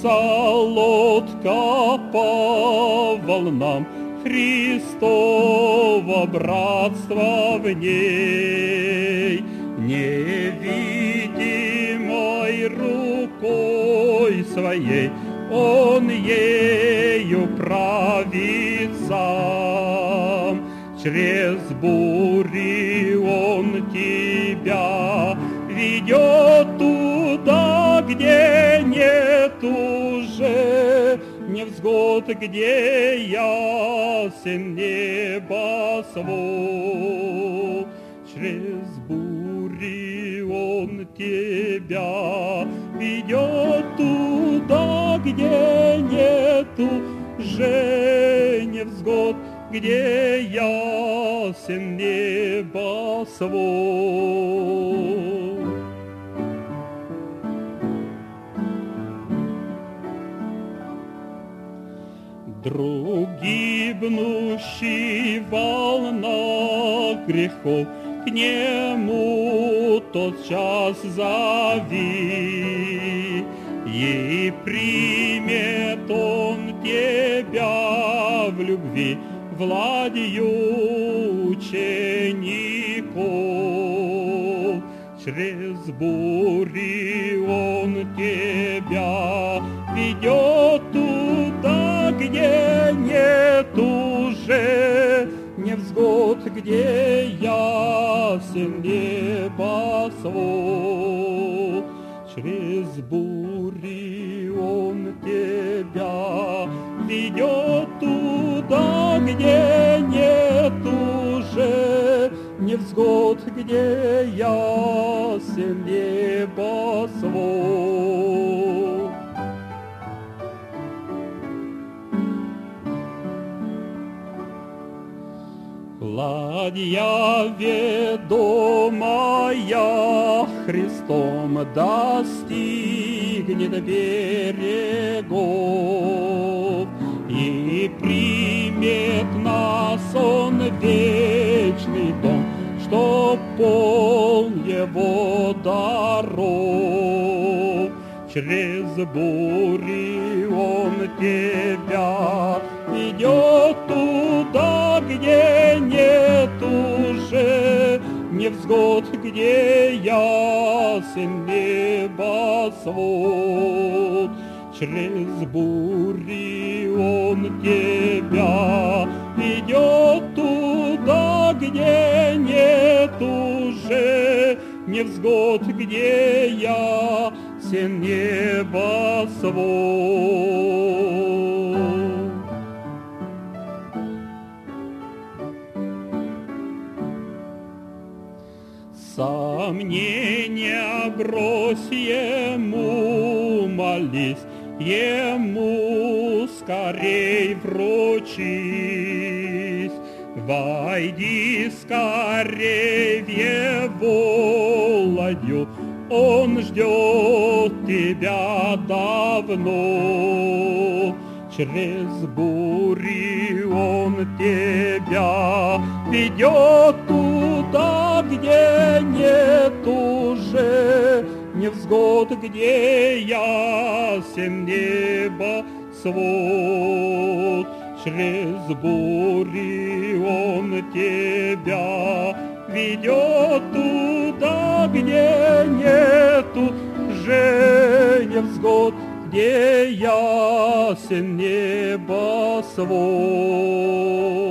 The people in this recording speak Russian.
лодка по волнам, Христово братство в ней. Невидимой рукой своей Он ею правит сам. Через бури Он тебя ведет туда, где нет уже невзгод, где ясен небосвод. Через бури Он тебя ведет туда, где нету уже невзгод, где ясен небосвод. Друг, гибнущий в волнах грехов, к нему тотчас зови, и примет он тебя в любви, владью учеников. Через бури он тебя ведет туда, где нет уже невзгод, где ясен небосвод. Через бури он тебя ведет туда, где нет уже невзгод, где ясен небосвод. Ладья, ведомая Христом, достигнет берегов, и примет нас Он вечный дом, что полн его даров. Через бури Он тебя ведет туда, где нет уже невзгод, где ясен небосвод. Через бури Он тебя ведет туда, где нет уже невзгод, где ясен небосвод. Сомнения брось, Ему молись, Ему скорей вручись. Войди скорей в Его ладью, Он ждет тебя давно. Через бури Он тебя ведет туда, где нет уже невзгод, где ясен небосвод. Через бури Он тебя ведет туда, где нету же невзгод, где ясен небосвод.